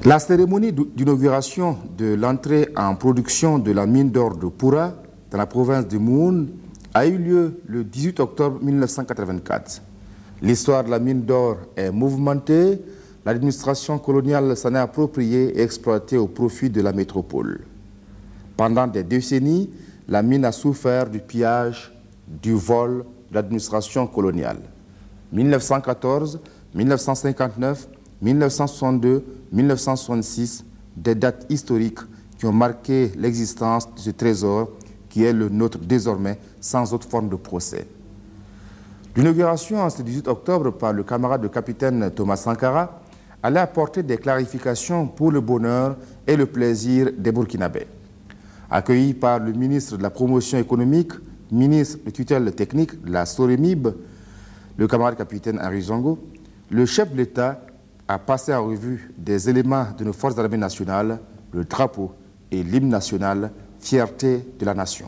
La cérémonie d'inauguration de l'entrée en production de la mine d'or de Poura, dans la province de Moun, a eu lieu le 18 octobre 1984. L'histoire de la mine d'or est mouvementée. L'administration coloniale s'en est appropriée et exploitée au profit de la métropole. Pendant des décennies, la mine a souffert du pillage, du vol de l'administration coloniale. 1914, 1959, 1962, 1966, des dates historiques qui ont marqué l'existence de ce trésor qui est le nôtre désormais sans autre forme de procès. L'inauguration en ce 18 octobre par le camarade de capitaine Thomas Sankara allait apporter des clarifications pour le bonheur et le plaisir des Burkinabés. Accueilli par le ministre de la Promotion économique, ministre de tutelle technique de la Sorémib, le camarade capitaine Henri Zongo, le chef de l'État a passé en revue des éléments de nos forces armées nationales, le drapeau et l'hymne national, fierté de la nation.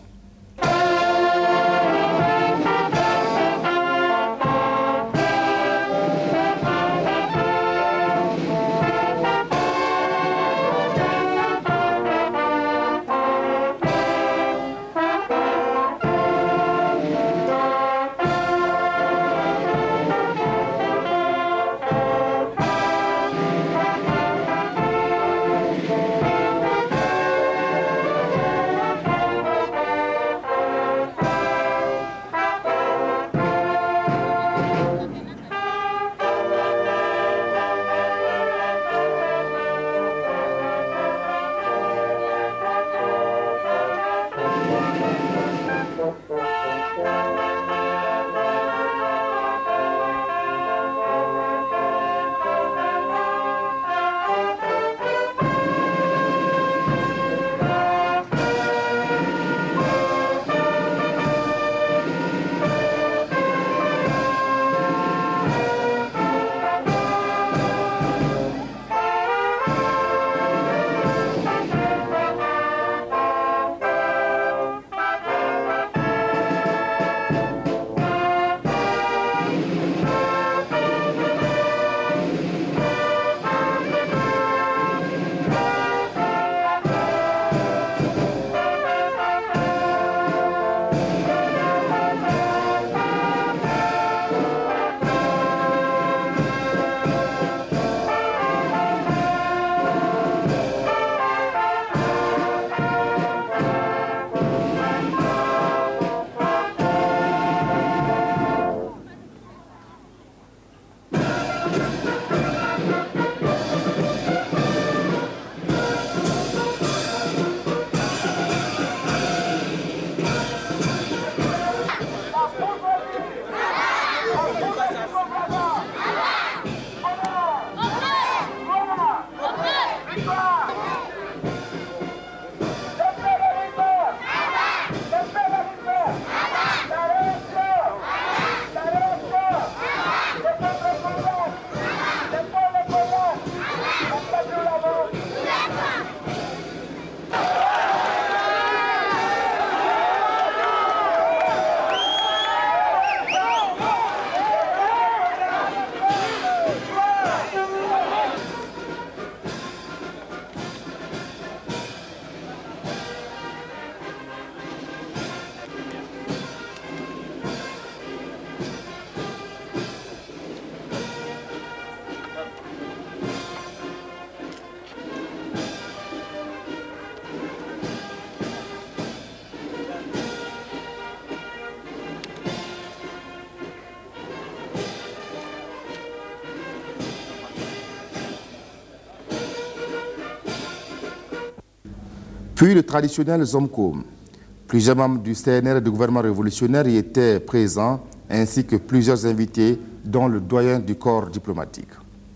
Puis le traditionnel Zomkom. Plusieurs membres du CNR et du gouvernement révolutionnaire y étaient présents, ainsi que plusieurs invités, dont le doyen du corps diplomatique.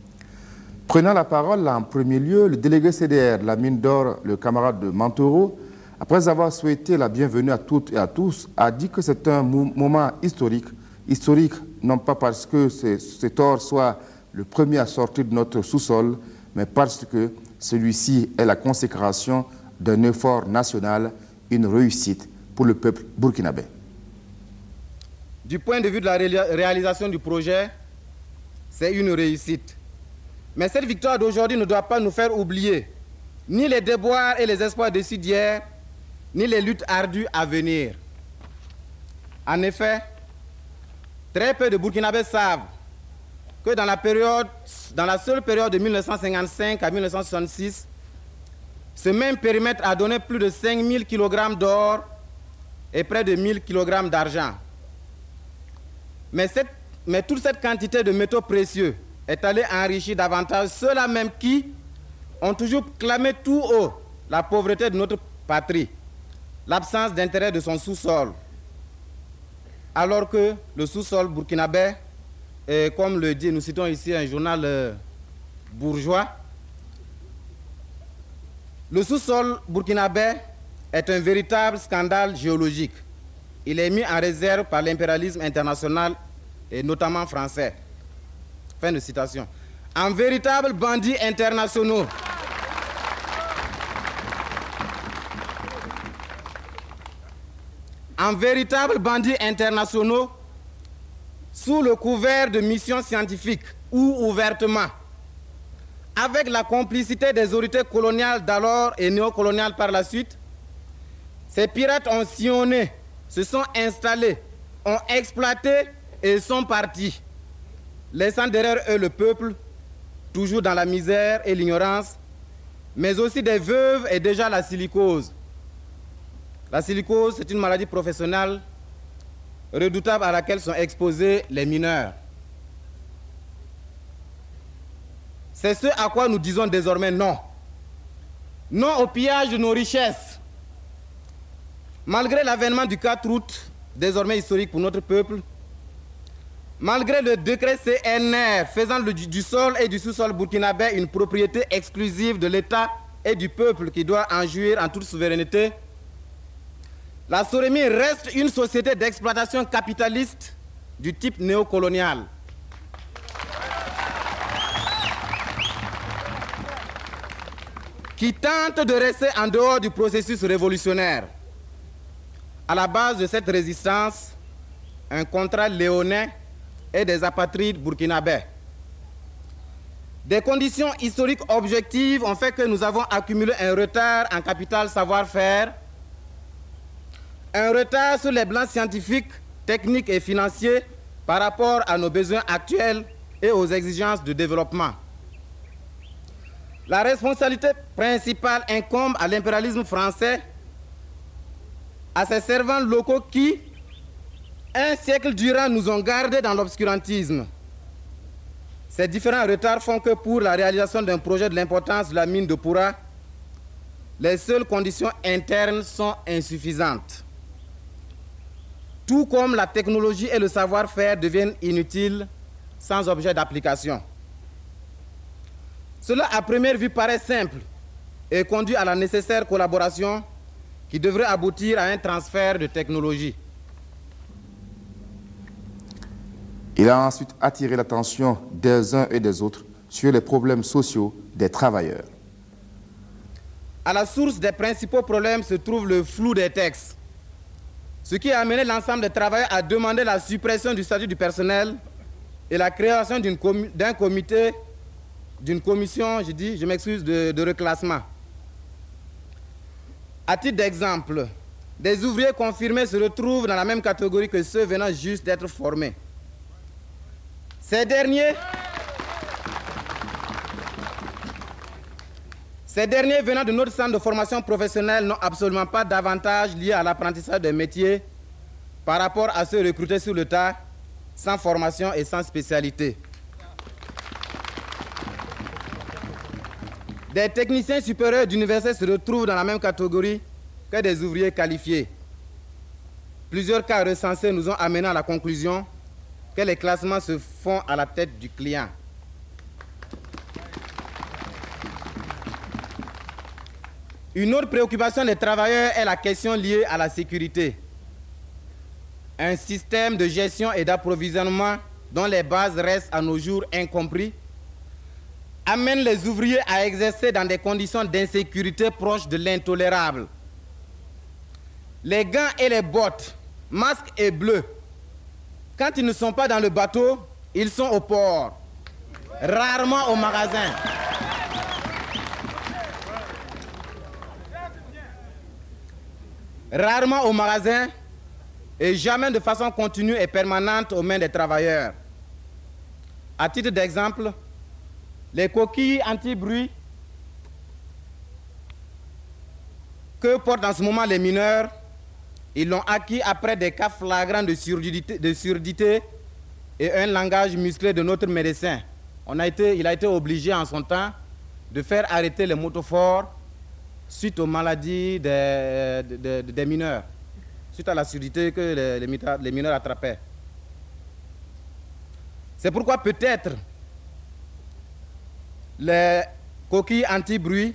Prenant la parole en premier lieu, le délégué CDR de la mine d'or, le camarade de Mantoro, après avoir souhaité la bienvenue à toutes et à tous, a dit que c'est un moment historique. Historique, non pas parce que cet or soit le premier à sortir de notre sous-sol, mais parce que celui-ci est la consécration d'un effort national, une réussite pour le peuple burkinabé. Du point de vue de la réalisation du projet, c'est une réussite. Mais cette victoire d'aujourd'hui ne doit pas nous faire oublier ni les déboires et les espoirs déçus d'hier, ni les luttes ardues à venir. En effet, très peu de Burkinabés savent que dans la seule période de 1955 à 1966, ce même périmètre a donné plus de 5000 kg d'or et près de 1000 kg d'argent. Mais toute cette quantité de métaux précieux est allée enrichir davantage ceux-là même qui ont toujours clamé tout haut la pauvreté de notre patrie, l'absence d'intérêt de son sous-sol, alors que le sous-sol burkinabé, comme le dit, nous citons ici un journal bourgeois, le sous-sol burkinabé est un véritable scandale géologique. Il est mis en réserve par l'impérialisme international et notamment français. Fin de citation. En véritables bandits internationaux. En véritables bandits internationaux, sous le couvert de missions scientifiques ou ouvertement, avec la complicité des autorités coloniales d'alors et néocoloniales par la suite, ces pirates ont sillonné, se sont installés, ont exploité et sont partis, laissant derrière eux le peuple, toujours dans la misère et l'ignorance, mais aussi des veuves et déjà la silicose. La silicose, c'est une maladie professionnelle redoutable à laquelle sont exposés les mineurs. C'est ce à quoi nous disons désormais non. Non au pillage de nos richesses. Malgré l'avènement du 4 août, désormais historique pour notre peuple, malgré le décret CNR faisant du sol et du sous-sol burkinabé une propriété exclusive de l'État et du peuple qui doit en jouir en toute souveraineté, la Soremi reste une société d'exploitation capitaliste du type néocolonial. Qui tente de rester en dehors du processus révolutionnaire. À la base de cette résistance, un contrat léonais et des apatrides burkinabés. Des conditions historiques objectives ont fait que nous avons accumulé un retard en capital savoir-faire, un retard sur les blancs scientifiques, techniques et financiers par rapport à nos besoins actuels et aux exigences de développement. La responsabilité principale incombe à l'impérialisme français, à ses servants locaux qui, un siècle durant, nous ont gardés dans l'obscurantisme. Ces différents retards font que pour la réalisation d'un projet de l'importance de la mine de Poura, les seules conditions internes sont insuffisantes. Tout comme la technologie et le savoir-faire deviennent inutiles sans objet d'application. Cela, à première vue, paraît simple et conduit à la nécessaire collaboration qui devrait aboutir à un transfert de technologie. Il a ensuite attiré l'attention des uns et des autres sur les problèmes sociaux des travailleurs. À la source des principaux problèmes se trouve le flou des textes, ce qui a amené l'ensemble des travailleurs à demander la suppression du statut du personnel et la création d'un comité, d'une commission, je m'excuse, de reclassement. À titre d'exemple, des ouvriers confirmés se retrouvent dans la même catégorie que ceux venant juste d'être formés. Ces derniers venant de notre centre de formation professionnelle n'ont absolument pas d'avantages liés à l'apprentissage des métiers par rapport à ceux recrutés sur le tas, sans formation et sans spécialité. Des techniciens supérieurs d'université se retrouvent dans la même catégorie que des ouvriers qualifiés. Plusieurs cas recensés nous ont amenés à la conclusion que les classements se font à la tête du client. Une autre préoccupation des travailleurs est la question liée à la sécurité. Un système de gestion et d'approvisionnement dont les bases restent à nos jours incompris amène les ouvriers à exercer dans des conditions d'insécurité proches de l'intolérable. Les gants et les bottes, masques et bleus, quand ils ne sont pas dans le bateau, ils sont au port. rarement au magasin. Rarement au magasin et jamais de façon continue et permanente aux mains des travailleurs. À titre d'exemple, les coquilles anti-bruit que portent en ce moment les mineurs, ils l'ont acquis après des cas flagrants de surdité et un langage musclé de notre médecin. Il a été obligé en son temps de faire arrêter les motoforts suite aux maladies des mineurs, suite à la surdité que les mineurs attrapaient. C'est pourquoi peut-être les coquilles anti-bruit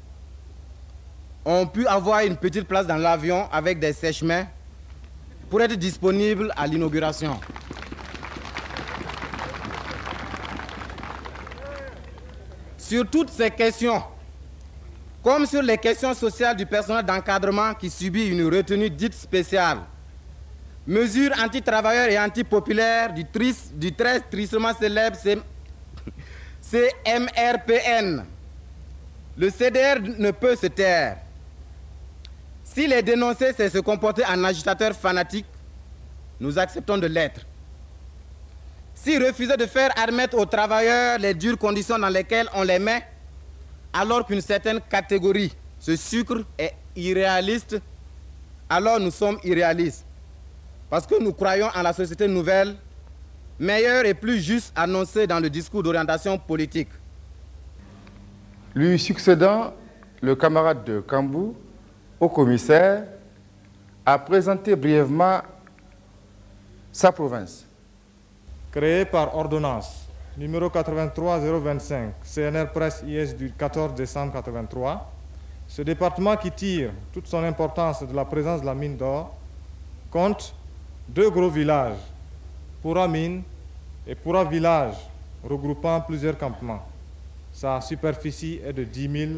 ont pu avoir une petite place dans l'avion avec des sèche-mains pour être disponibles à l'inauguration. Sur toutes ces questions, comme sur les questions sociales du personnel d'encadrement qui subit une retenue dite spéciale, mesures anti-travailleurs et anti-populaires du très tristement célèbre CMRPN, le CDR ne peut se taire. Si les dénoncer, c'est se comporter en agitateur fanatique, nous acceptons de l'être. Si refuser de faire admettre aux travailleurs les dures conditions dans lesquelles on les met, alors qu'une certaine catégorie, ce sucre, est irréaliste, alors nous sommes irréalistes. Parce que nous croyons en la société nouvelle, meilleure et plus juste annoncée dans le discours d'orientation politique. Lui succédant, le camarade de Kambou, au commissaire, a présenté brièvement sa province. Créée par ordonnance numéro 83-025 CNR Presse IS du 14 décembre 83, ce département qui tire toute son importance de la présence de la mine d'or compte 2 gros villages, Poura Mine et Poura Village, regroupant plusieurs campements. Sa superficie est de 10 000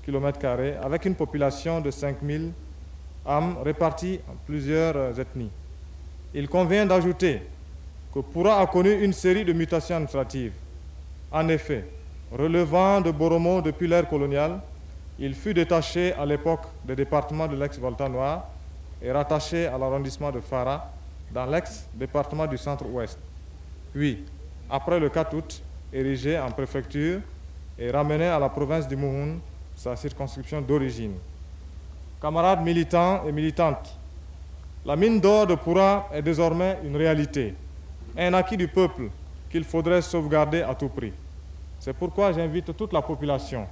km² avec une population de 5 000 âmes réparties en plusieurs ethnies. Il convient d'ajouter que Poura a connu une série de mutations administratives. En effet, relevant de Boromo depuis l'ère coloniale, il fut détaché à l'époque des départements de l'ex-Volta Noir et rattaché à l'arrondissement de Fara dans l'ex-département du centre-ouest. Puis, après le 4 août, érigé en préfecture et ramené à la province du Mouhoun, sa circonscription d'origine. Camarades militants et militantes, la mine d'or de Poura est désormais une réalité, un acquis du peuple qu'il faudrait sauvegarder à tout prix. C'est pourquoi j'invite toute la population,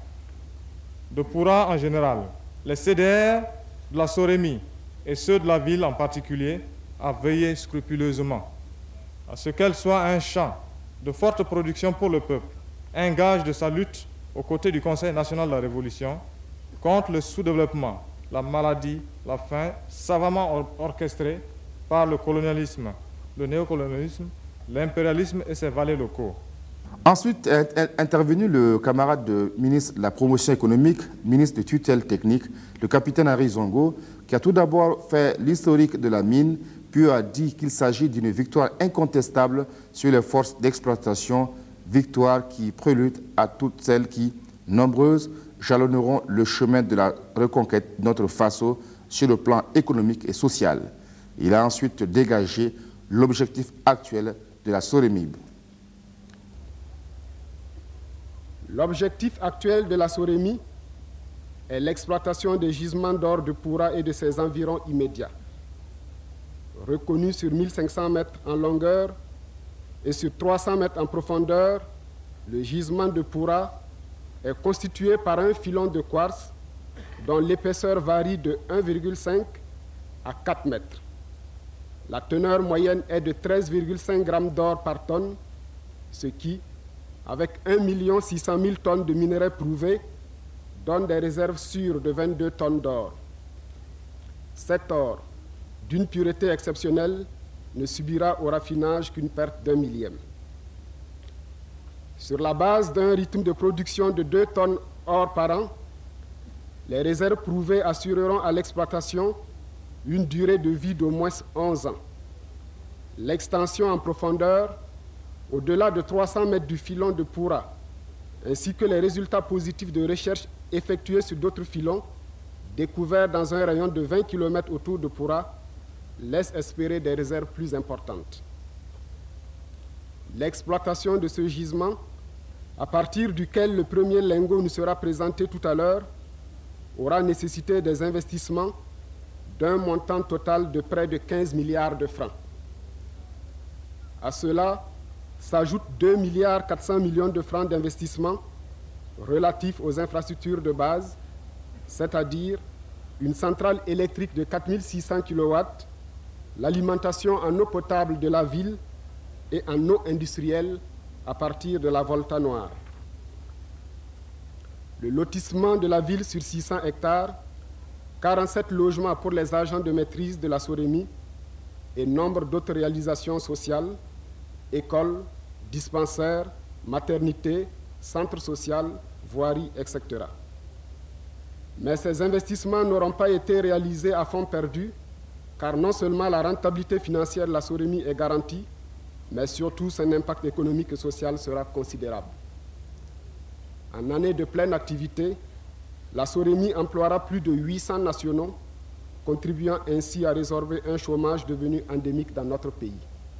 de Poura en général, les CDR de la Soremi et ceux de la ville en particulier, à veiller scrupuleusement à ce qu'elle soit un champ de forte production pour le peuple, un gage de sa lutte aux côtés du Conseil national de la Révolution contre le sous-développement, la maladie, la faim, savamment orchestrée par le colonialisme, le néocolonialisme, l'impérialisme et ses valets locaux. Ensuite est intervenu le camarade de ministre de la promotion économique, ministre de tutelle technique, le capitaine Henri Zongo, qui a tout d'abord fait l'historique de la mine, puis a dit qu'il s'agit d'une victoire incontestable sur les forces d'exploitation, victoire qui prélude à toutes celles qui, nombreuses, jalonneront le chemin de la reconquête de notre Faso sur le plan économique et social. Il a ensuite dégagé l'objectif actuel de la Soremib. L'objectif actuel de la Soremi est l'exploitation des gisements d'or de Poura et de ses environs immédiats. Reconnu sur 1500 mètres en longueur et sur 300 mètres en profondeur, le gisement de Poura est constitué par un filon de quartz dont l'épaisseur varie de 1,5 à 4 mètres. La teneur moyenne est de 13,5 grammes d'or par tonne, ce qui, avec 1 600 000 tonnes de minerais prouvés, donne des réserves sûres de 22 tonnes d'or. Cet or, d'une pureté exceptionnelle, ne subira au raffinage qu'une perte d'1 millième. Sur la base d'un rythme de production de 2 tonnes or par an, les réserves prouvées assureront à l'exploitation une durée de vie d'au moins 11 ans. L'extension en profondeur au-delà de 300 mètres du filon de Poura, ainsi que les résultats positifs de recherche effectués sur d'autres filons, découverts dans un rayon de 20 km autour de Poura, laissent espérer des réserves plus importantes. L'exploitation de ce gisement, à partir duquel le premier lingot nous sera présenté tout à l'heure, aura nécessité des investissements d'un montant total de près de 15 milliards de francs. À cela s'ajoutent 2,4 milliards de francs d'investissement relatifs aux infrastructures de base, c'est-à-dire une centrale électrique de 4600 kW, l'alimentation en eau potable de la ville et en eau industrielle à partir de la Volta Noire. Le lotissement de la ville sur 600 hectares, 47 logements pour les agents de maîtrise de la SOREMI et nombre d'autres réalisations sociales, écoles, dispensaires, maternités, centres sociaux, voiries, etc. Mais ces investissements n'auront pas été réalisés à fonds perdus, car non seulement la rentabilité financière de la SOREMI est garantie, mais surtout son impact économique et social sera considérable. En année de pleine activité, la SOREMI emploiera plus de 800 nationaux, contribuant ainsi à résorber un chômage devenu endémique dans notre pays.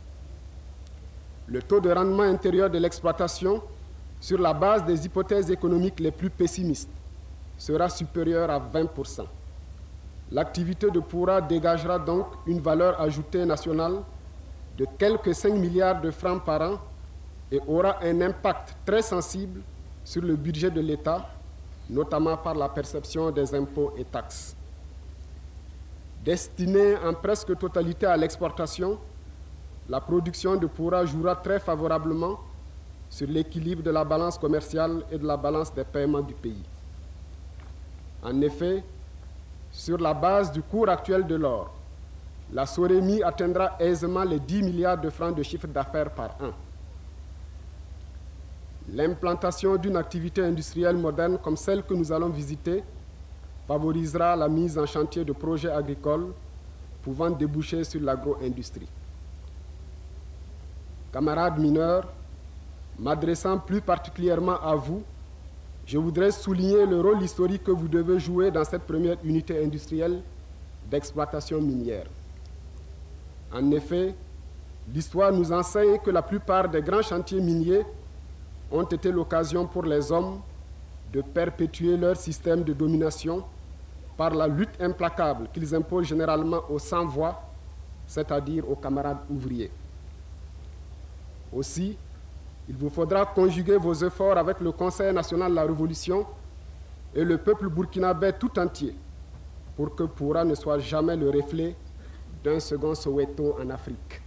Le taux de rendement intérieur de l'exploitation, sur la base des hypothèses économiques les plus pessimistes, sera supérieur à 20%. L'activité de Poura dégagera donc une valeur ajoutée nationale de quelques 5 milliards de francs par an et aura un impact très sensible sur le budget de l'État, notamment par la perception des impôts et taxes. Destinée en presque totalité à l'exportation, la production de Poura jouera très favorablement sur l'équilibre de la balance commerciale et de la balance des paiements du pays. En effet, sur la base du cours actuel de l'or, la SOREMI atteindra aisément les 10 milliards de francs de chiffre d'affaires par an. L'implantation d'une activité industrielle moderne comme celle que nous allons visiter favorisera la mise en chantier de projets agricoles pouvant déboucher sur l'agro-industrie. Camarades mineurs, m'adressant plus particulièrement à vous, je voudrais souligner le rôle historique que vous devez jouer dans cette première unité industrielle d'exploitation minière. En effet, l'histoire nous enseigne que la plupart des grands chantiers miniers ont été l'occasion pour les hommes de perpétuer leur système de domination par la lutte implacable qu'ils imposent généralement aux sans-voix, c'est-à-dire aux camarades ouvriers. Aussi, il vous faudra conjuguer vos efforts avec le Conseil national de la Révolution et le peuple burkinabé tout entier pour que Poura ne soit jamais le reflet d'un second Soweto en Afrique.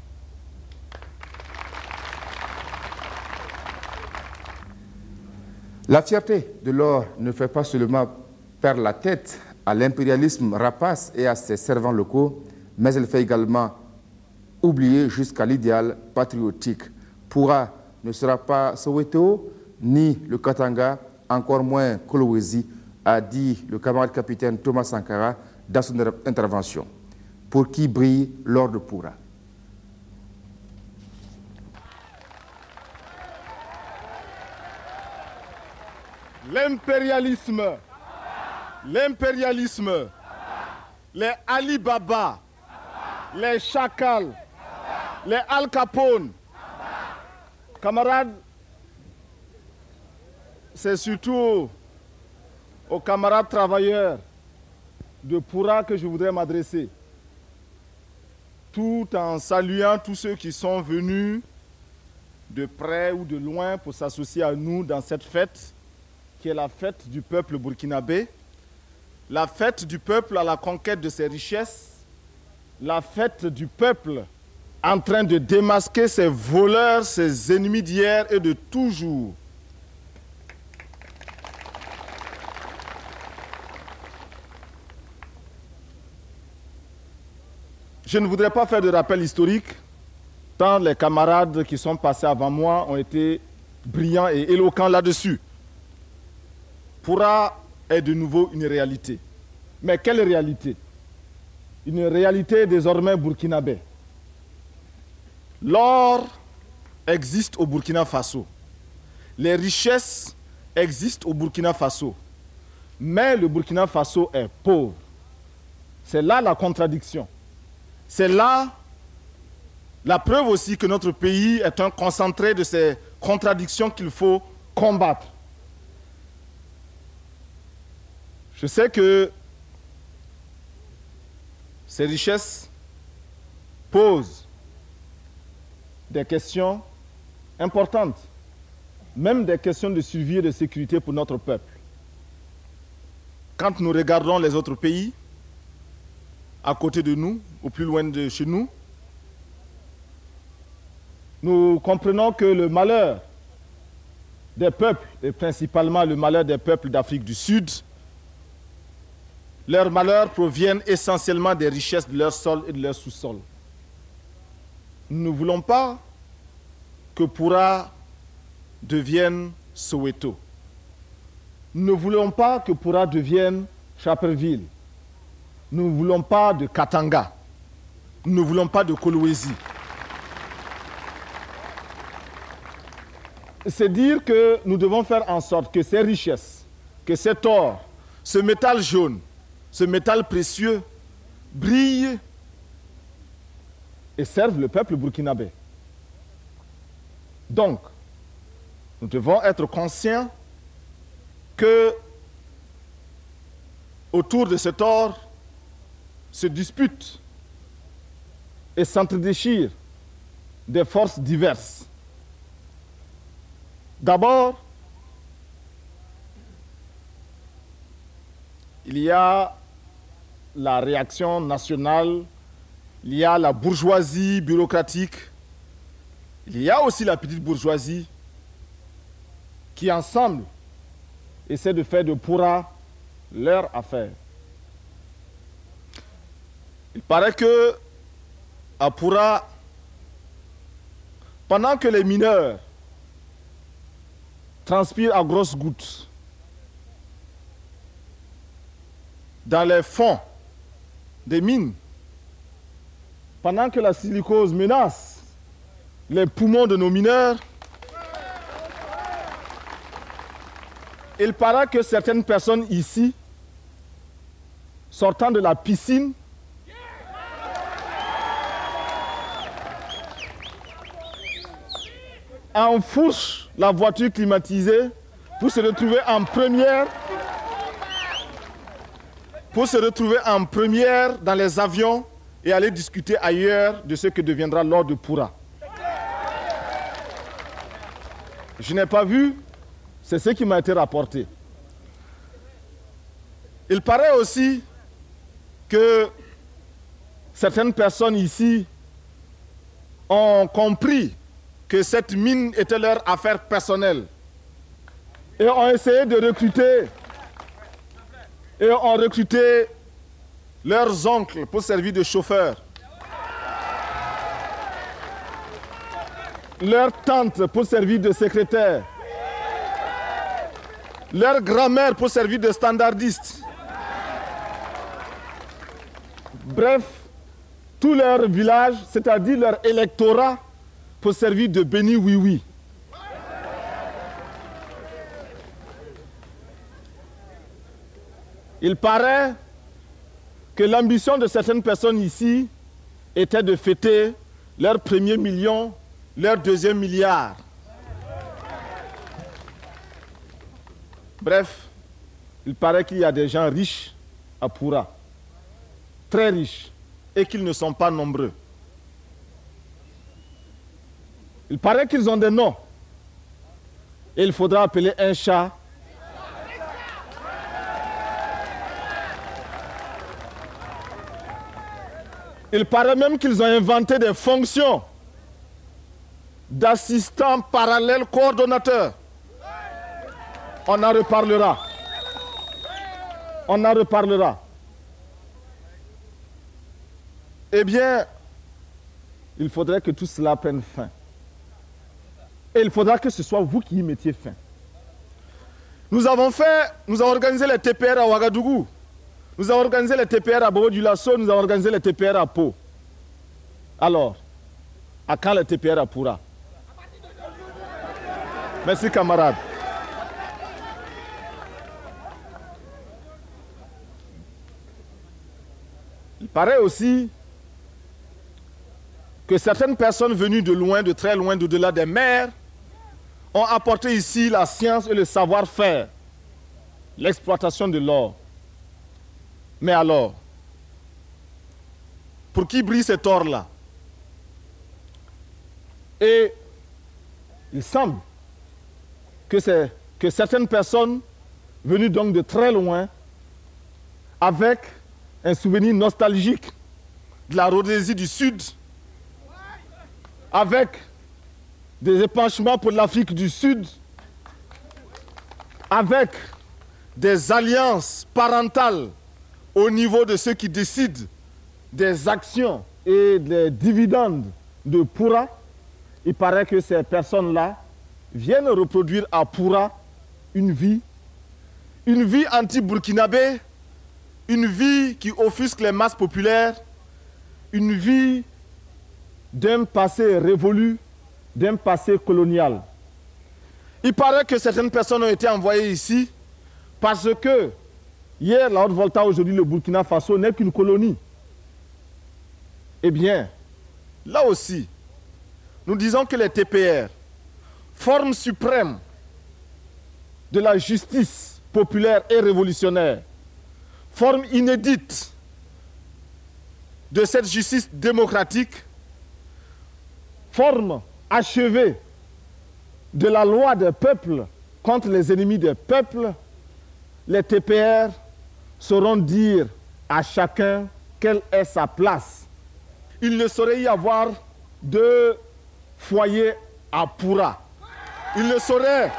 La fierté de l'or ne fait pas seulement perdre la tête à l'impérialisme rapace et à ses servants locaux, mais elle fait également oublier jusqu'à l'idéal patriotique. Poura ne sera pas Soweto, ni le Katanga, encore moins Kolwezi, a dit le camarade capitaine Thomas Sankara dans son intervention. Pour qui brille l'or de Poura. L'impérialisme, les Ali Baba, les Chakals, les Al Capone. Camarades, c'est surtout aux camarades travailleurs de Poura que je voudrais m'adresser, tout en saluant tous ceux qui sont venus de près ou de loin pour s'associer à nous dans cette fête, qui est la fête du peuple burkinabé, la fête du peuple à la conquête de ses richesses, la fête du peuple en train de démasquer ses voleurs, ses ennemis d'hier et de toujours. Je ne voudrais pas faire de rappel historique, tant les camarades qui sont passés avant moi ont été brillants et éloquents là-dessus. Poura est de nouveau une réalité. Mais quelle réalité? Une réalité désormais burkinabé. L'or existent au Burkina Faso. Les richesses existent au Burkina Faso. Mais le Burkina Faso est pauvre. C'est là la contradiction. C'est là la preuve aussi que notre pays est un concentré de ces contradictions qu'il faut combattre. Je sais que ces richesses posent des questions importantes, même des questions de survie et de sécurité pour notre peuple. Quand nous regardons les autres pays, à côté de nous, ou plus loin de chez nous, nous comprenons que le malheur des peuples, et principalement le malheur des peuples d'Afrique du Sud, leurs malheurs proviennent essentiellement des richesses de leur sol et de leur sous-sol. Nous ne voulons pas que Poura devienne Soweto. Nous ne voulons pas que Poura devienne Chaperville. Nous ne voulons pas de Katanga. Nous ne voulons pas de Kolwezi. C'est dire que nous devons faire en sorte que ces richesses, que cet or, ce métal jaune, ce métal précieux brille et serve le peuple burkinabé. Donc, nous devons être conscients que autour de cet or se disputent et s'entredéchirent des forces diverses. D'abord, il y a la réaction nationale, il y a la bourgeoisie bureaucratique, il y a aussi la petite bourgeoisie qui, ensemble, essaie de faire de Poura leur affaire. Il paraît que à Poura, pendant que les mineurs transpirent à grosses gouttes dans les fonds des mines, pendant que la silicose menace les poumons de nos mineurs, il paraît que certaines personnes ici, sortant de la piscine, enfourchent la voiture climatisée pour se retrouver en première, dans les avions et aller discuter ailleurs de ce que deviendra l'ordre de Poura. Je n'ai pas vu, c'est ce qui m'a été rapporté. Il paraît aussi que certaines personnes ici ont compris que cette mine était leur affaire personnelle et ont essayé de recruter et ont recruté leurs oncles pour servir de chauffeurs, leurs tantes pour servir de secrétaires, leur grand-mère pour servir de standardiste. Bref, tout leur village, c'est-à-dire leur électorat, pour servir de béni oui-oui. Il paraît que l'ambition de certaines personnes ici était de fêter leur premier million, leur deuxième milliard. Bref, il paraît qu'il y a des gens riches à Poura, très riches, et qu'ils ne sont pas nombreux. Il paraît qu'ils ont des noms. Et il faudra appeler un chat. Il paraît même qu'ils ont inventé des fonctions d'assistants parallèles coordonnateurs. On en reparlera. On en reparlera. Eh bien, il faudrait que tout cela prenne fin. Et il faudra que ce soit vous qui y mettiez fin. Nous avons organisé les TPR à Ouagadougou. Nous avons organisé les TPR à Bobo-Dioulasso. Nous avons organisé les TPR à Pau. Alors, à quand les TPR à Poura? Merci, camarades. Il paraît aussi que certaines personnes venues de loin, de très loin, d'au-delà des mers, ont apporté ici la science et le savoir-faire, l'exploitation de l'or. Mais alors, pour qui brille cet or-là? Et il semble que certaines personnes venues donc de très loin, avec un souvenir nostalgique de la Rhodésie du Sud, avec des épanchements pour l'Afrique du Sud, avec des alliances parentales au niveau de ceux qui décident des actions et des dividendes de Poura. Il paraît que ces personnes-là viennent reproduire à Poura une vie anti-burkinabé, une vie qui offusque les masses populaires, une vie d'un passé révolu, d'un passé colonial. Il paraît que certaines personnes ont été envoyées ici parce que hier, la Haute-Volta, aujourd'hui le Burkina Faso n'est qu'une colonie. Eh bien, là aussi, nous disons que les TPR, forme suprême de la justice populaire et révolutionnaire, forme inédite de cette justice démocratique, forme achevée de la loi des peuples contre les ennemis des peuples, les TPR sauront dire à chacun quelle est sa place. Il ne saurait y avoir de foyer à Poura. Il ne saurait,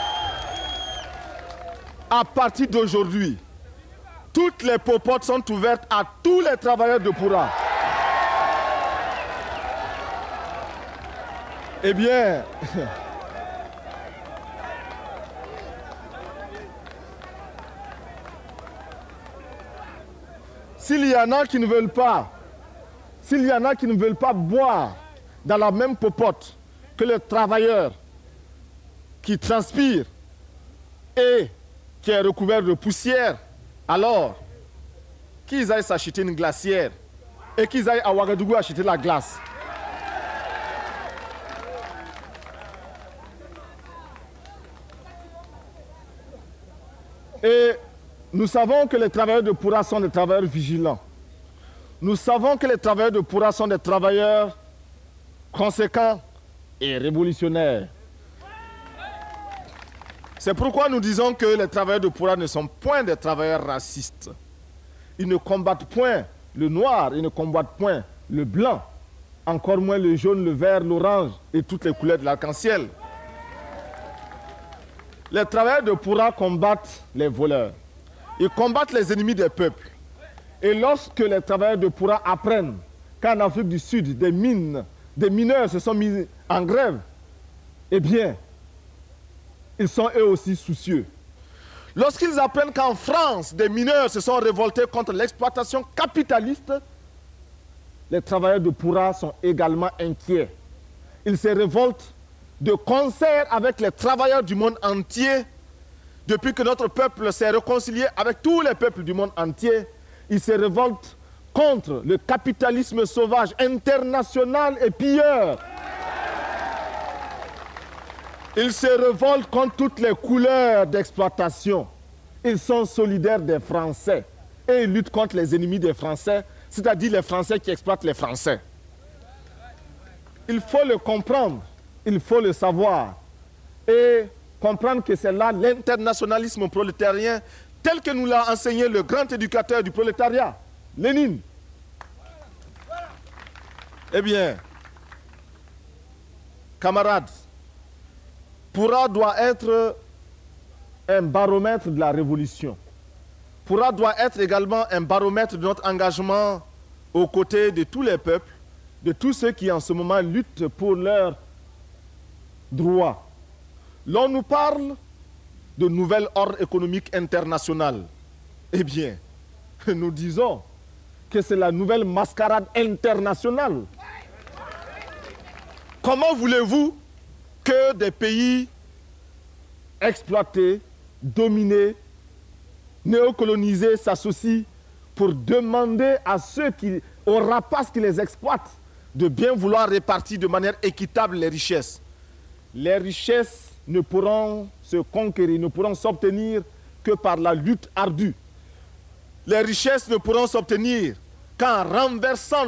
à partir d'aujourd'hui, toutes les popotes sont ouvertes à tous les travailleurs de Poura. Eh bien, s'il y en a qui ne veulent pas, boire dans la même popote que le travailleur qui transpire et qui est recouvert de poussière, alors qu'ils aillent s'acheter une glacière et qu'ils aillent à Ouagadougou acheter la glace. Et nous savons que les travailleurs de Poura sont des travailleurs vigilants. Nous savons que les travailleurs de Poura sont des travailleurs conséquents et révolutionnaires. C'est pourquoi nous disons que les travailleurs de Poura ne sont point des travailleurs racistes. Ils ne combattent point le noir, ils ne combattent point le blanc, encore moins le jaune, le vert, l'orange et toutes les couleurs de l'arc-en-ciel. Les travailleurs de Poura combattent les voleurs. Ils combattent les ennemis des peuples. Et lorsque les travailleurs de Poura apprennent qu'en Afrique du Sud, des mineurs se sont mis en grève, eh bien, ils sont eux aussi soucieux. Lorsqu'ils apprennent qu'en France, des mineurs se sont révoltés contre l'exploitation capitaliste, les travailleurs de Poura sont également inquiets. Ils se révoltent de concert avec les travailleurs du monde entier. Depuis que notre peuple s'est réconcilié avec tous les peuples du monde entier, ils se révoltent contre le capitalisme sauvage international et pilleur. Ils se révoltent contre toutes les couleurs d'exploitation. Ils sont solidaires des Français et ils luttent contre les ennemis des Français, c'est-à-dire les Français qui exploitent les Français. Il faut le comprendre, il faut le savoir et comprendre que c'est là l'internationalisme prolétarien tel que nous l'a enseigné le grand éducateur du prolétariat, Lénine. Eh bien, camarades, Poura doit être un baromètre de la révolution. Poura doit être également un baromètre de notre engagement aux côtés de tous les peuples, de tous ceux qui en ce moment luttent pour leurs droits. L'on nous parle de nouvel ordre économique international. Eh bien, nous disons que c'est la nouvelle mascarade internationale. Comment voulez-vous que des pays exploités, dominés, néocoloniser s'associe pour demander à aux rapaces qui les exploitent, de bien vouloir répartir de manière équitable les richesses. Les richesses ne pourront se conquérir, ne pourront s'obtenir que par la lutte ardue. Les richesses ne pourront s'obtenir qu'en renversant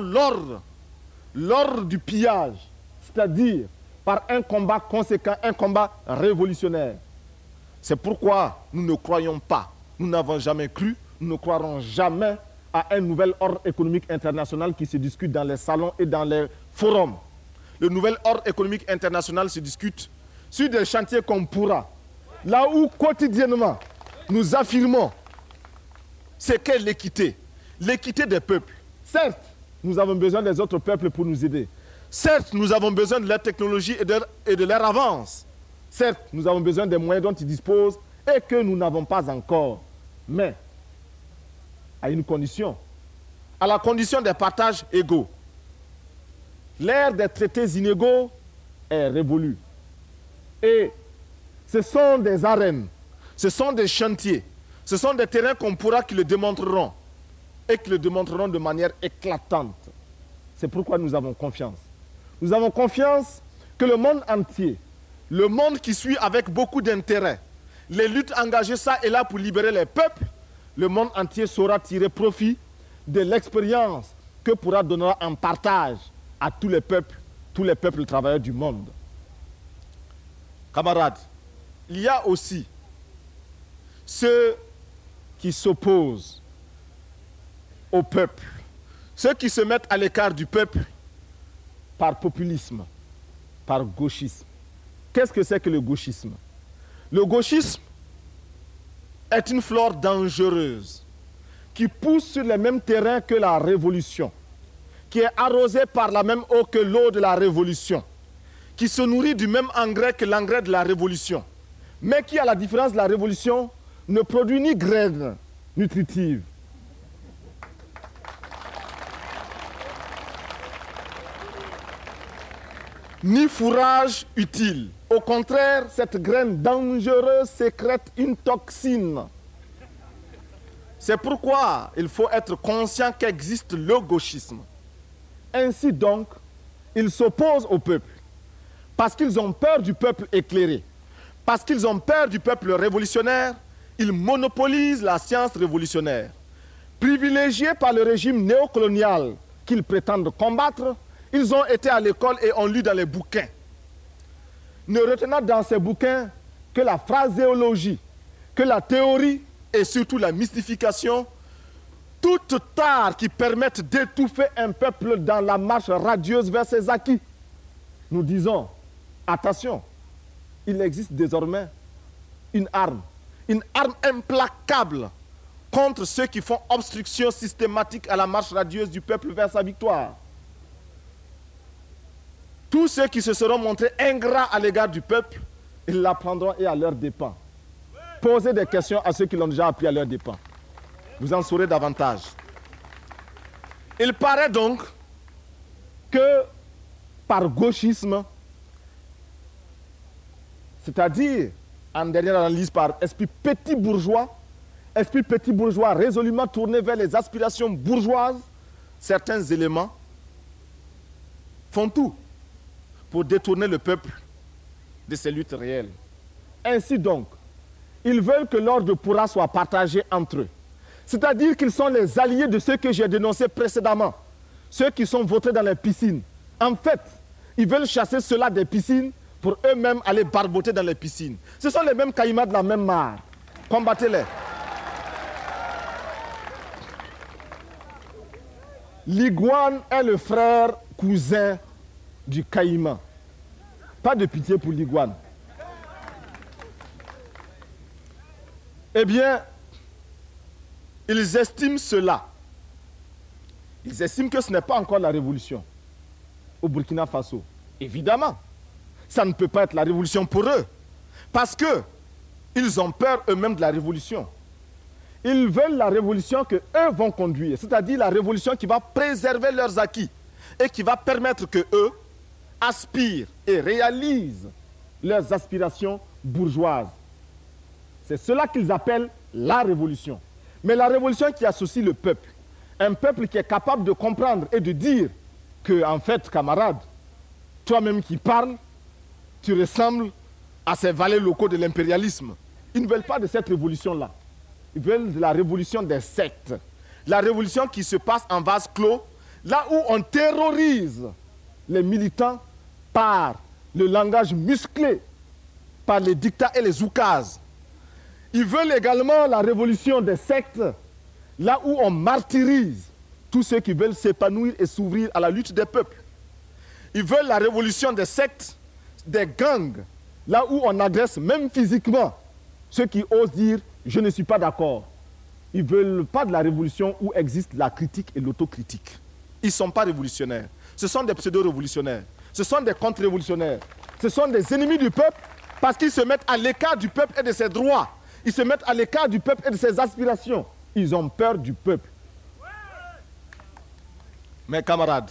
l'ordre du pillage, c'est-à-dire par un combat conséquent, un combat révolutionnaire. C'est pourquoi nous ne croyons pas, nous n'avons jamais cru, nous ne croirons jamais à un nouvel ordre économique international qui se discute dans les salons et dans les forums. Le nouvel ordre économique international se discute sur des chantiers comme Pourra, là où quotidiennement nous affirmons c'est qu'est l'équité, l'équité des peuples. Certes, nous avons besoin des autres peuples pour nous aider. Certes, nous avons besoin de leur technologie et de leur avance. Certes, nous avons besoin des moyens dont ils disposent et que nous n'avons pas encore. Mais, à une condition, à la condition des partages égaux. L'ère des traités inégaux est révolue. Et ce sont des arènes, ce sont des chantiers, ce sont des terrains qu'on pourra qui le démontreront et qui le démontreront de manière éclatante. C'est pourquoi nous avons confiance. Nous avons confiance que le monde entier, le monde qui suit avec beaucoup d'intérêt, les luttes engagées ça et là pour libérer les peuples, le monde entier saura tirer profit de l'expérience que pourra donner en partage à tous les peuples travailleurs du monde. Camarades, il y a aussi ceux qui s'opposent au peuple, ceux qui se mettent à l'écart du peuple par populisme, par gauchisme. Qu'est-ce que c'est que le gauchisme? Le gauchisme est une fleur dangereuse qui pousse sur les mêmes terrains que la révolution, qui est arrosée par la même eau que l'eau de la révolution, qui se nourrit du même engrais que l'engrais de la révolution, mais qui, à la différence de la révolution, ne produit ni graines nutritives, ni fourrage utile. Au contraire, cette graine dangereuse sécrète une toxine. C'est pourquoi il faut être conscient qu'existe le gauchisme. Ainsi donc, ils s'opposent au peuple parce qu'ils ont peur du peuple éclairé, parce qu'ils ont peur du peuple révolutionnaire. Ils monopolisent la science révolutionnaire. Privilégiés par le régime néocolonial qu'ils prétendent combattre, ils ont été à l'école et ont lu dans les bouquins. Ne retenant dans ces bouquins que la phraséologie, que la théorie et surtout la mystification, toutes tares qui permettent d'étouffer un peuple dans la marche radieuse vers ses acquis. Nous disons, attention, il existe désormais une arme implacable contre ceux qui font obstruction systématique à la marche radieuse du peuple vers sa victoire. Tous ceux qui se seront montrés ingrats à l'égard du peuple, ils l'apprendront et à leurs dépens. Posez des questions à ceux qui l'ont déjà appris à leurs dépens. Vous en saurez davantage. Il paraît donc que par gauchisme, c'est-à-dire en dernière analyse par esprit petit bourgeois résolument tourné vers les aspirations bourgeoises, certains éléments font tout pour détourner le peuple de ses luttes réelles. Ainsi donc, ils veulent que l'ordre pourra soit partagé entre eux. C'est-à-dire qu'ils sont les alliés de ceux que j'ai dénoncés précédemment, ceux qui sont votés dans les piscines. En fait, ils veulent chasser ceux-là des piscines pour eux-mêmes aller barboter dans les piscines. Ce sont les mêmes caïmans de la même mare. Combattez-les. L'iguane est le frère cousin du caïman. Pas de pitié pour l'iguane. Eh bien, ils estiment cela. Ils estiment que ce n'est pas encore la révolution au Burkina Faso. Évidemment, ça ne peut pas être la révolution pour eux. Parce qu'ils ont peur eux-mêmes de la révolution. Ils veulent la révolution qu'eux vont conduire. C'est-à-dire la révolution qui va préserver leurs acquis et qui va permettre qu'eux aspirent et réalisent leurs aspirations bourgeoises. C'est cela qu'ils appellent la révolution. Mais la révolution qui associe le peuple. Un peuple qui est capable de comprendre et de dire que, en fait, camarade, toi-même qui parles, tu ressembles à ces valets locaux de l'impérialisme. Ils ne veulent pas de cette révolution-là. Ils veulent de la révolution des sectes. La révolution qui se passe en vase clos, là où on terrorise les militants par le langage musclé, par les dictats et les oukases. Ils veulent également la révolution des sectes, là où on martyrise tous ceux qui veulent s'épanouir et s'ouvrir à la lutte des peuples. Ils veulent la révolution des sectes, des gangs, là où on agresse même physiquement ceux qui osent dire « je ne suis pas d'accord ». Ils ne veulent pas de la révolution où existe la critique et l'autocritique. Ils ne sont pas révolutionnaires. Ce sont des pseudo-révolutionnaires. Ce sont des contre-révolutionnaires. Ce sont des ennemis du peuple parce qu'ils se mettent à l'écart du peuple et de ses droits. Ils se mettent à l'écart du peuple et de ses aspirations. Ils ont peur du peuple. Mes camarades,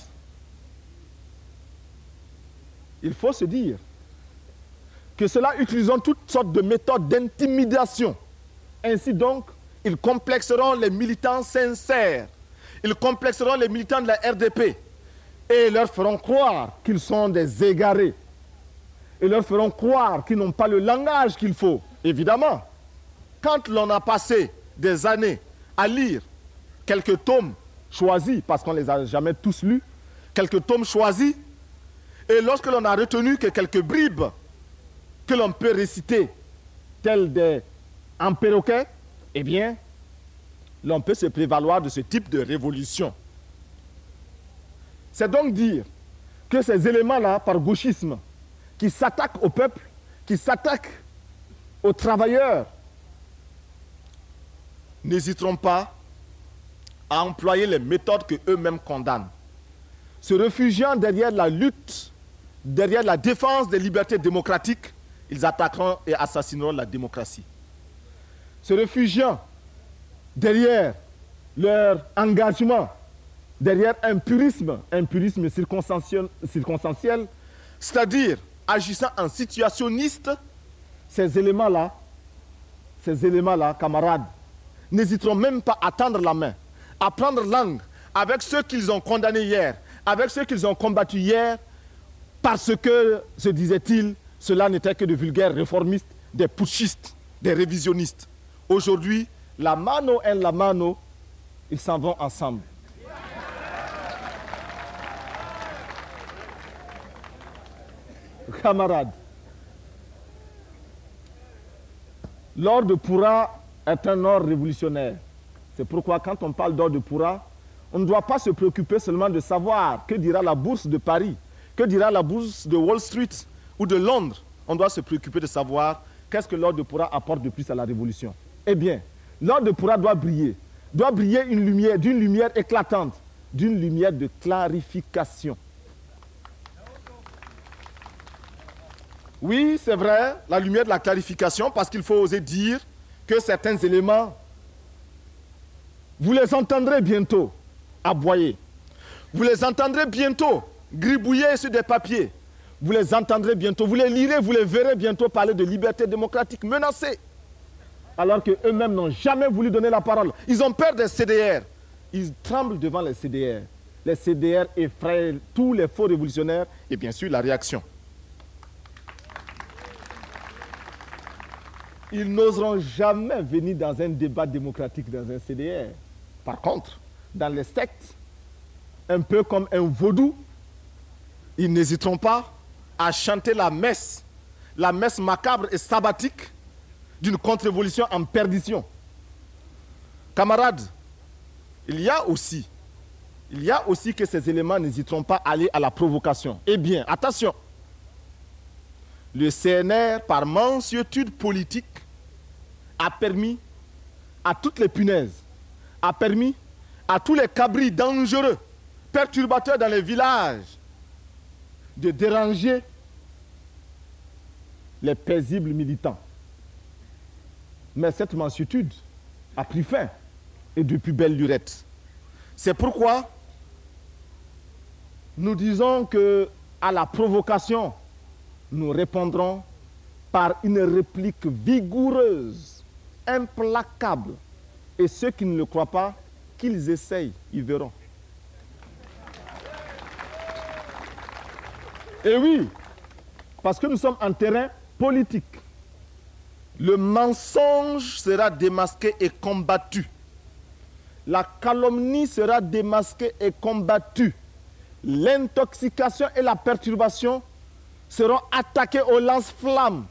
il faut se dire que ceux-là utilisent toutes sortes de méthodes d'intimidation. Ainsi donc, ils complexeront les militants sincères. Ils complexeront les militants de la RDP. Et leur feront croire qu'ils sont des égarés. Et leur feront croire qu'ils n'ont pas le langage qu'il faut. Évidemment, quand l'on a passé des années à lire quelques tomes choisis, parce qu'on ne les a jamais tous lus, quelques tomes choisis, et lorsque l'on a retenu que quelques bribes que l'on peut réciter, telles des en perroquet, eh bien, l'on peut se prévaloir de ce type de révolution. C'est donc dire que ces éléments-là, par gauchisme, qui s'attaquent au peuple, qui s'attaquent aux travailleurs, n'hésiteront pas à employer les méthodes qu'eux-mêmes condamnent. Se réfugiant derrière la lutte, derrière la défense des libertés démocratiques, ils attaqueront et assassineront la démocratie. Se réfugiant derrière leur engagement, derrière un purisme circonstanciel, c'est-à-dire agissant en situationniste, ces éléments-là, camarades, n'hésiteront même pas à tendre la main, à prendre langue avec ceux qu'ils ont condamnés hier, avec ceux qu'ils ont combattus hier, parce que, se disait-il, cela n'était que de vulgaires réformistes, des putschistes, des révisionnistes. Aujourd'hui, la mano en la mano, ils s'en vont ensemble. Camarades, l'ordre de Pourra est un ordre révolutionnaire. C'est pourquoi quand on parle d'ordre de Pourra, on ne doit pas se préoccuper seulement de savoir que dira la bourse de Paris, que dira la bourse de Wall Street ou de Londres. On doit se préoccuper de savoir qu'est-ce que l'ordre de Pourra apporte de plus à la révolution. Eh bien, l'ordre de Pourra doit briller d'une lumière éclatante, d'une lumière de clarification. Oui, c'est vrai, la lumière de la clarification, parce qu'il faut oser dire que certains éléments, vous les entendrez bientôt aboyer. Vous les entendrez bientôt gribouiller sur des papiers. Vous les entendrez bientôt, vous les lirez, vous les verrez bientôt parler de liberté démocratique menacée. Alors qu'eux-mêmes n'ont jamais voulu donner la parole. Ils ont peur des CDR. Ils tremblent devant les CDR. Les CDR effraient tous les faux révolutionnaires et bien sûr la réaction. Ils n'oseront jamais venir dans un débat démocratique dans un CDR. Par contre, dans les sectes, un peu comme un vaudou, ils n'hésiteront pas à chanter la messe macabre et sabbatique d'une contre-révolution en perdition. Camarades, il y a aussi que ces éléments n'hésiteront pas à aller à la provocation. Eh bien, attention, le CNR, par mansuétude politique, a permis à toutes les punaises, a permis à tous les cabris dangereux, perturbateurs dans les villages, de déranger les paisibles militants. Mais cette mansuétude a pris fin, et depuis belle lurette. C'est pourquoi nous disons qu'à la provocation, nous répondrons par une réplique vigoureuse implacable. Et ceux qui ne le croient pas, qu'ils essayent, ils verront. Et oui, parce que nous sommes en terrain politique. Le mensonge sera démasqué et combattu. La calomnie sera démasquée et combattue. L'intoxication et la perturbation seront attaquées au lance-flammes.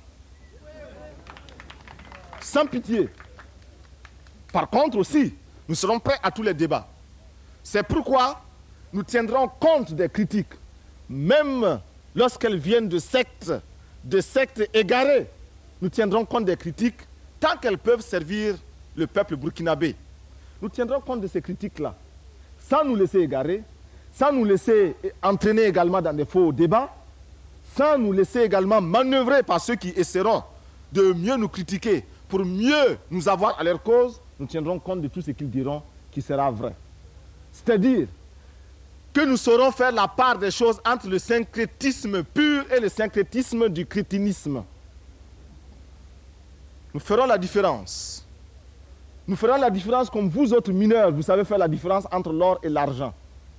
Sans pitié. Par contre aussi, nous serons prêts à tous les débats. C'est pourquoi nous tiendrons compte des critiques, même lorsqu'elles viennent de sectes égarées. Nous tiendrons compte des critiques tant qu'elles peuvent servir le peuple burkinabé. Nous tiendrons compte de ces critiques-là, sans nous laisser égarer, sans nous laisser entraîner également dans des faux débats, sans nous laisser également manœuvrer par ceux qui essaieront de mieux nous critiquer pour mieux nous avoir à leur cause. Nous tiendrons compte de tout ce qu'ils diront qui sera vrai. C'est-à-dire que nous saurons faire la part des choses entre le syncrétisme pur et le syncrétisme du crétinisme. Nous ferons la différence. Nous ferons la différence comme vous autres mineurs, vous savez faire la différence entre l'or et l'argent.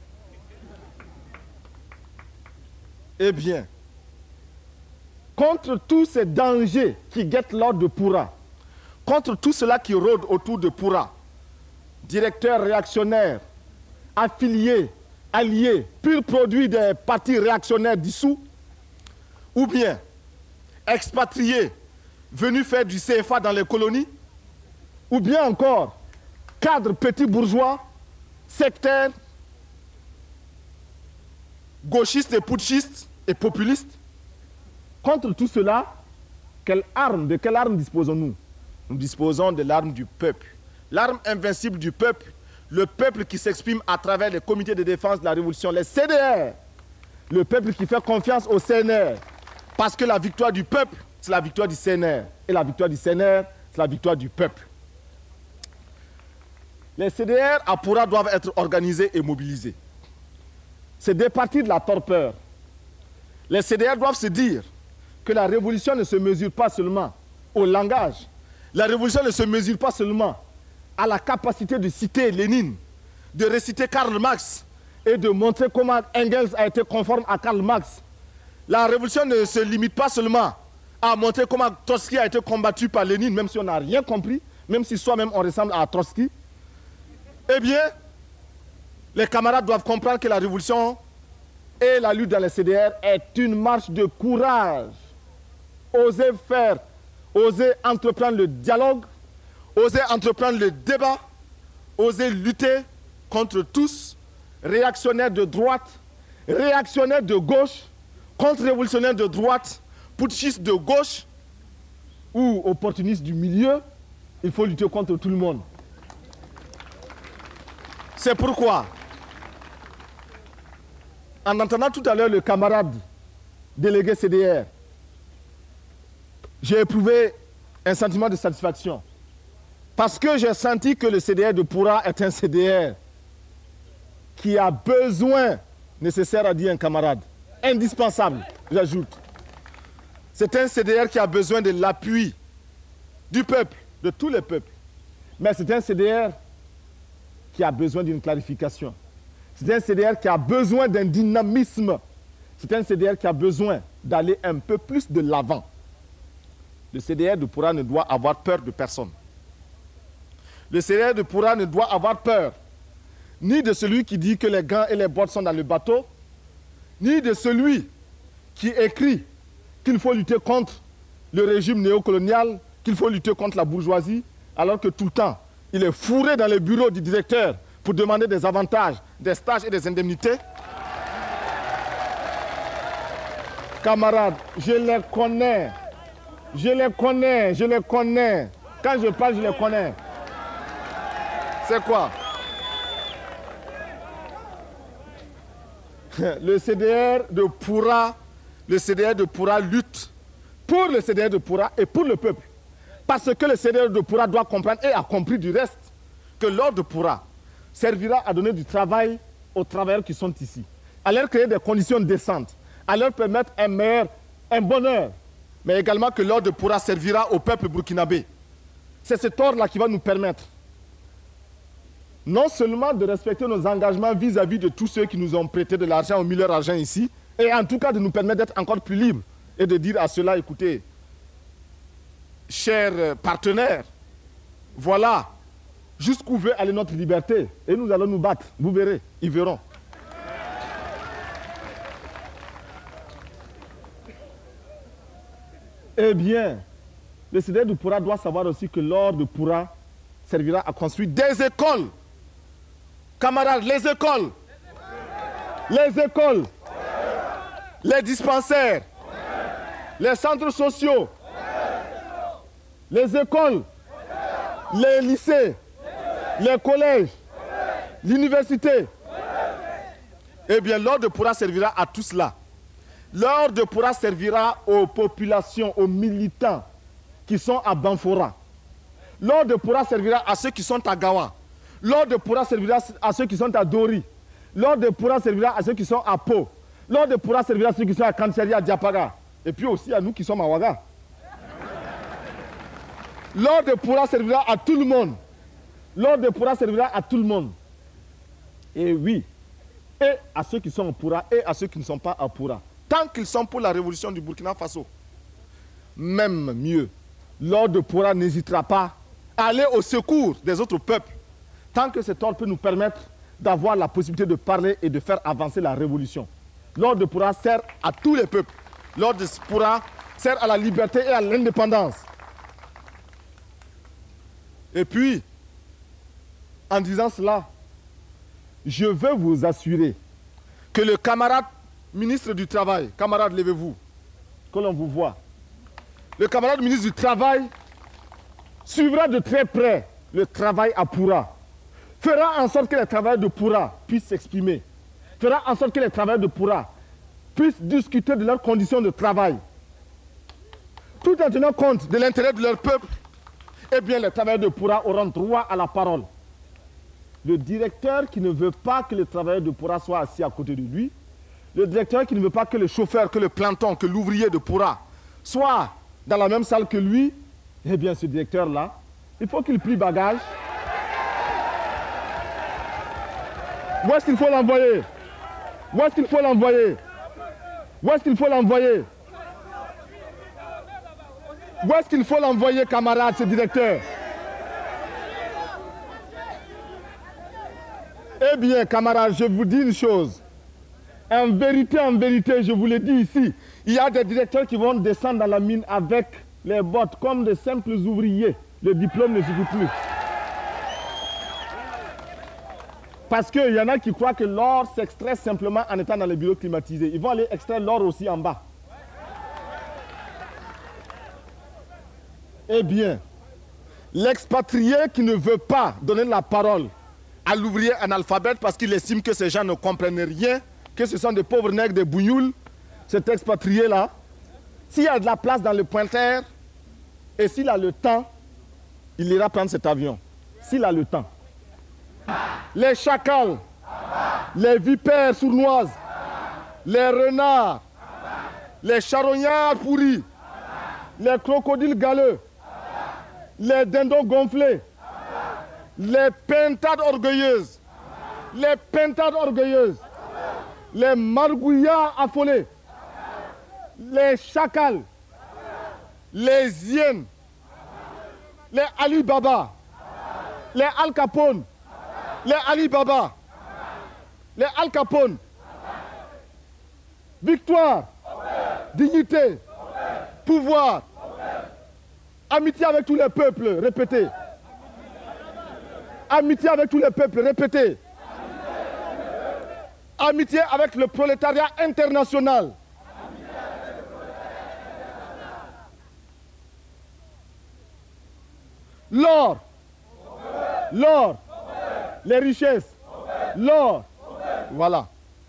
Eh bien, contre tous ces dangers qui guettent l'or de Poura, contre tout cela qui rôde autour de Poura, directeurs réactionnaires, affiliés, alliés, pur produit des partis réactionnaires dissous, ou bien expatriés, venus faire du CFA dans les colonies, ou bien encore cadres petits bourgeois, sectaires, gauchistes et putschistes et populistes. Contre tout cela, de quelle arme disposons-nous? Nous disposons de l'arme du peuple. L'arme invincible du peuple, le peuple qui s'exprime à travers les comités de défense de la révolution, les CDR. Le peuple qui fait confiance au CNR. Parce que la victoire du peuple, c'est la victoire du CNR. Et la victoire du CNR, c'est la victoire du peuple. Les CDR à Poura doivent être organisés et mobilisés. C'est départir de la torpeur. Les CDR doivent se dire que la révolution ne se mesure pas seulement au langage. La révolution ne se mesure pas seulement à la capacité de citer Lénine, de réciter Karl Marx et de montrer comment Engels a été conforme à Karl Marx. La révolution ne se limite pas seulement à montrer comment Trotsky a été combattu par Lénine, même si on n'a rien compris, même si soi-même on ressemble à Trotsky. Eh bien, les camarades doivent comprendre que la révolution et la lutte dans les CDR est une marche de courage. Oser faire, oser entreprendre le dialogue, oser entreprendre le débat, oser lutter contre tous, réactionnaires de droite, réactionnaires de gauche, contre-révolutionnaires de droite, putschistes de gauche ou opportunistes du milieu. Il faut lutter contre tout le monde. C'est pourquoi, en entendant tout à l'heure le camarade délégué CDR, j'ai éprouvé un sentiment de satisfaction. Parce que j'ai senti que le CDR de Poura est un CDR qui a besoin, nécessaire à dire un camarade, indispensable, j'ajoute. C'est un CDR qui a besoin de l'appui du peuple, de tous les peuples. Mais c'est un CDR qui a besoin d'une clarification. C'est un CDR qui a besoin d'un dynamisme. C'est un CDR qui a besoin d'aller un peu plus de l'avant. Le CDR de Poura ne doit avoir peur de personne. Le CDR de Poura ne doit avoir peur ni de celui qui dit que les gants et les bottes sont dans le bateau, ni de celui qui écrit qu'il faut lutter contre le régime néocolonial, qu'il faut lutter contre la bourgeoisie, alors que tout le temps, il est fourré dans les bureaux du directeur pour demander des avantages, des stages et des indemnités. Camarades, je les connais. Je les connais, je les connais. Quand je parle, je les connais. C'est quoi? Le CDR de Poura, lutte pour le CDR de Poura et pour le peuple. Parce que le CDR de Poura doit comprendre et a compris du reste que l'ordre de Poura servira à donner du travail aux travailleurs qui sont ici, à leur créer des conditions décentes, à leur permettre un bonheur, mais également que l'ordre de Poura servira au peuple burkinabé. C'est cet or-là qui va nous permettre non seulement de respecter nos engagements vis-à-vis de tous ceux qui nous ont prêté de l'argent ou mis leur argent ici, et en tout cas de nous permettre d'être encore plus libres et de dire à ceux-là, écoutez, chers partenaires, voilà jusqu'où veut aller notre liberté et nous allons nous battre. Vous verrez, ils verront. Eh bien, le CDR de Poura doit savoir aussi que l'or de Poura servira à construire des écoles. Camarades, les écoles. Les écoles. Les dispensaires. Les centres sociaux. Les écoles. Les lycées. Les collèges. L'université. Eh bien, l'or de Poura servira à tout cela. L'or de Poura servira aux populations, aux militants qui sont à Banfora. L'or de Poura servira à ceux qui sont à Gawa. L'or de Poura servira à ceux qui sont à Dori. L'or de Poura servira à ceux qui sont à Po. L'or de Poura servira à ceux qui sont à Kanchari, à Diapaga. Et puis aussi à nous qui sommes à Ouaga. L'or de Poura servira à tout le monde. L'or de Poura servira à tout le monde. Et oui, et à ceux qui sont à Poura et à ceux qui ne sont pas à Poura. Tant qu'ils sont pour la révolution du Burkina Faso. Même mieux, l'or de Poura n'hésitera pas à aller au secours des autres peuples. Tant que cet ordre peut nous permettre d'avoir la possibilité de parler et de faire avancer la révolution. L'ordre de Poura sert à tous les peuples. L'ordre de Poura sert à la liberté et à l'indépendance. Et puis, en disant cela, je veux vous assurer que le camarade ministre du Travail, camarade, levez-vous, que l'on vous voit. Le camarade ministre du Travail suivra de très près le travail à Poura. Fera en sorte que les travailleurs de Poura puissent s'exprimer. Fera en sorte que les travailleurs de Poura puissent discuter de leurs conditions de travail. Tout en tenant compte de l'intérêt de leur peuple, eh bien les travailleurs de Poura auront droit à la parole. Le directeur qui ne veut pas que les travailleurs de Poura soient assis à côté de lui, le directeur qui ne veut pas que le chauffeur, que le planton, que l'ouvrier de Poura soit dans la même salle que lui, eh bien ce directeur-là, il faut qu'il plie bagage. Où est-ce qu'il faut l'envoyer? Où est-ce qu'il faut l'envoyer? Où est-ce qu'il faut l'envoyer? Où est-ce qu'il faut l'envoyer, camarade, ce directeur? Eh bien, camarade, je vous dis une chose. En vérité, je vous l'ai dit ici, il y a des directeurs qui vont descendre dans la mine avec les bottes comme de simples ouvriers. Le diplôme ne suffit plus. Parce qu'il y en a qui croient que l'or s'extrait simplement en étant dans les bureaux climatisés. Ils vont aller extraire l'or aussi en bas. Eh bien, l'expatrié qui ne veut pas donner la parole à l'ouvrier analphabète parce qu'il estime que ces gens ne comprennent rien, que ce sont des pauvres nègres, des bougnoules, cet expatrié-là, s'il y a de la place dans le pointeur et s'il a le temps, il ira prendre cet avion. S'il a le temps. Les chacals, les vipères sournoises, les renards, les charognards pourris, les crocodiles galeux, les dindons gonflés, les pintades orgueilleuses, les margouillards affolés, les chacals, les hyènes, les Ali Baba, les Al Capone, les Ali Baba, les Al Capone. Victoire, dignité, pouvoir, amitié avec tous les peuples, répétez. Amitié avec tous les peuples, répétez. Amitié avec le prolétariat international. L'or, les richesses, l'or, voilà.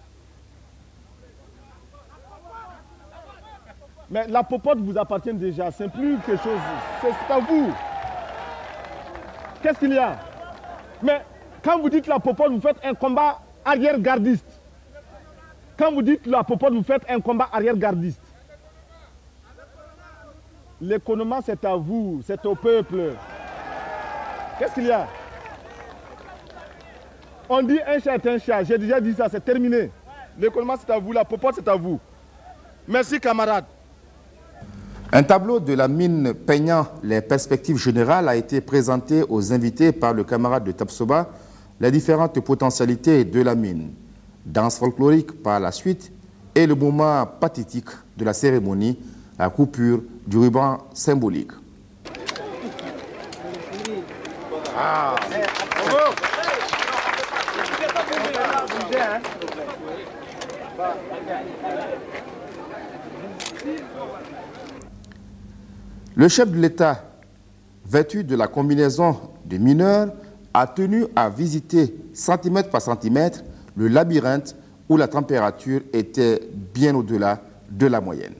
Mais la popote vous appartient déjà, c'est plus quelque chose, c'est à vous. Qu'est-ce qu'il y a? Mais quand vous dites la popote, vous faites un combat arrière-gardiste. Quand vous dites la popote, vous faites un combat arrière-gardiste. L'économie, c'est à vous, c'est au peuple. Qu'est-ce qu'il y a? On dit un chat est un chat. J'ai déjà dit ça, c'est terminé. L'écoulement, c'est à vous, la popote, c'est à vous. Merci, camarades. Un tableau de la mine peignant les perspectives générales a été présenté aux invités par le camarade de Tapsoba, les différentes potentialités de la mine. Danse folklorique par la suite et le moment pathétique de la cérémonie, la coupure du ruban symbolique. Ah. Le chef de l'État, vêtu de la combinaison de mineurs, a tenu à visiter centimètre par centimètre le labyrinthe où la température était bien au-delà de la moyenne.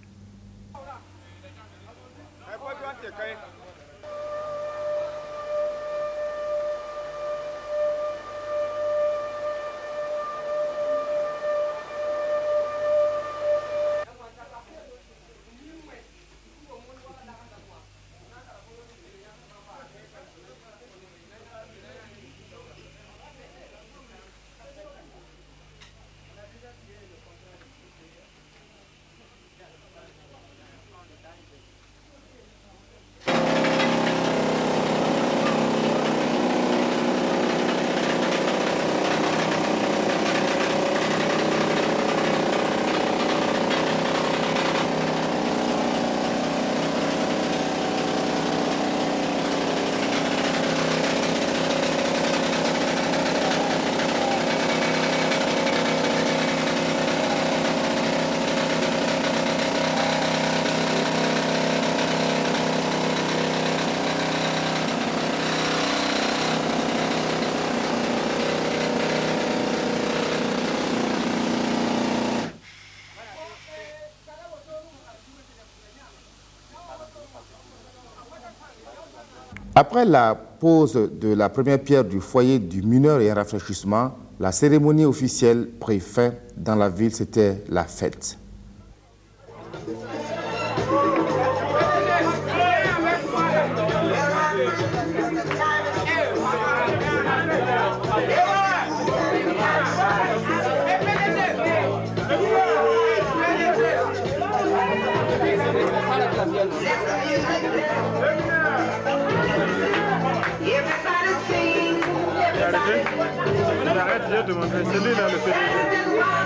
Après la pose de la première pierre du foyer du mineur et un rafraîchissement, la cérémonie officielle prit fin dans la ville, c'était la fête. J'ai demandé, c'est lui là le PDG.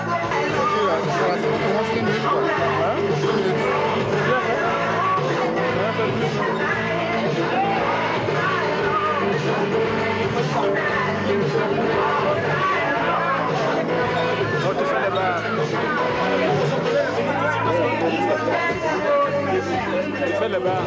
Tu fais le bar.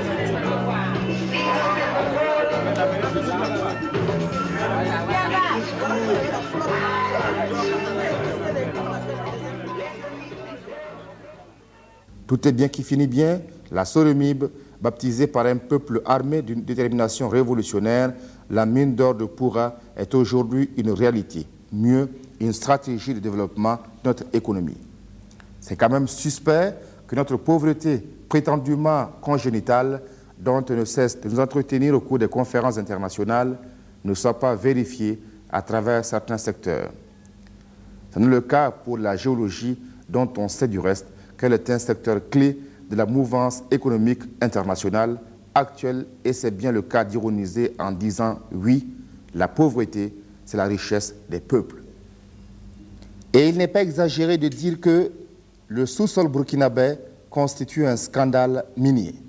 Tout est bien qui finit bien. La Soremib, baptisée par un peuple armé d'une détermination révolutionnaire, la mine d'or de Poura est aujourd'hui une réalité. Mieux, une stratégie de développement de notre économie. C'est quand même suspect que notre pauvreté prétendument congénitale, dont on ne cesse de nous entretenir au cours des conférences internationales, ne soit pas vérifiée à travers certains secteurs. C'est le cas pour la géologie, dont on sait du reste qu'elle est un secteur clé de la mouvance économique internationale actuelle, et c'est bien le cas d'ironiser en disant « oui, la pauvreté, c'est la richesse des peuples ». Et il n'est pas exagéré de dire que le sous-sol burkinabé constitue un scandale minier.